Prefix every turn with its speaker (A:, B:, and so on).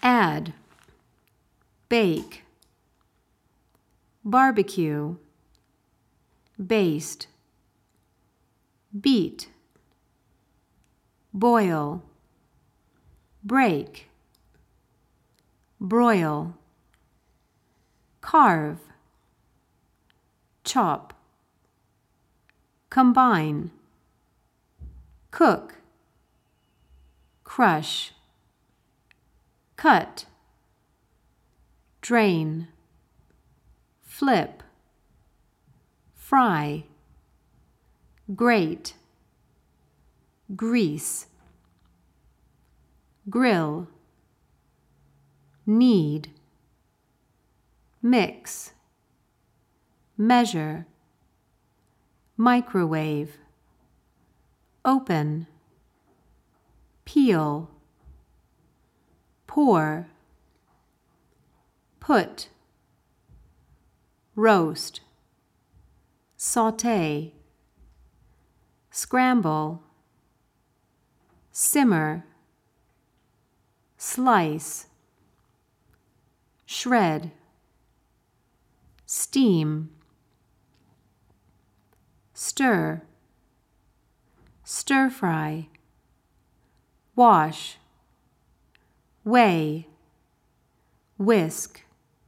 A: add, bake, barbecue, baste, beat, boil, break, broil, carve, chop, combine, cook, crush, cut, drain, flip, fry, grate, grease, grill, knead, mix, measure, microwave, open, peel, pour, put, roast, sauté, scramble, simmer, slice, shred, steam, stir, stir-fry, wash, weigh, whisk,